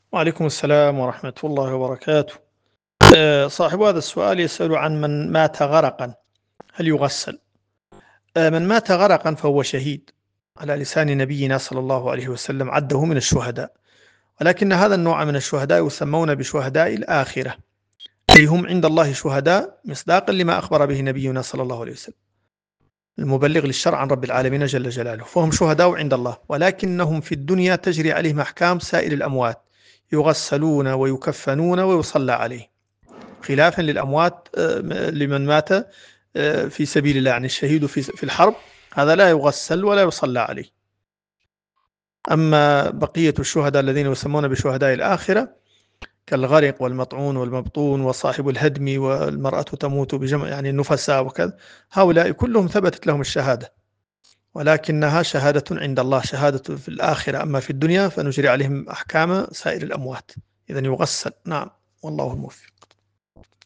وعليكم السلام ورحمة الله وبركاته. صاحب هذا السؤال يسأل عن من مات غرقا هل يغسل؟ من مات غرقا فهو شهيد على لسان نبينا صلى الله عليه وسلم، عده من الشهداء، ولكن هذا النوع من الشهداء يسمون بشهداء الآخرة، أي هم عند الله شهداء مصداقا لما أخبر به نبينا صلى الله عليه وسلم المبلغ للشرع عن رب العالمين جل جلاله، فهم شهداء عند الله، ولكنهم في الدنيا تجري عليهم أحكام سائر الأموات، يغسلون ويكفنون ويصلى عليه، خلافا للأموات لمن مات في سبيل الله، يعني الشهيد في الحرب هذا لا يغسل ولا يصلى عليه. أما بقية الشهداء الذين يسمون بشهداء الآخرة كالغرق والمطعون والمبطون وصاحب الهدم والمرأة تموت بجمع، يعني النفساء وكذا، هؤلاء كلهم ثبتت لهم الشهادة، ولكنها شهادة عند الله، شهادة في الآخرة. أما في الدنيا فنجري عليهم أحكام سائر الأموات، إذن يغسل. نعم، والله الموفق.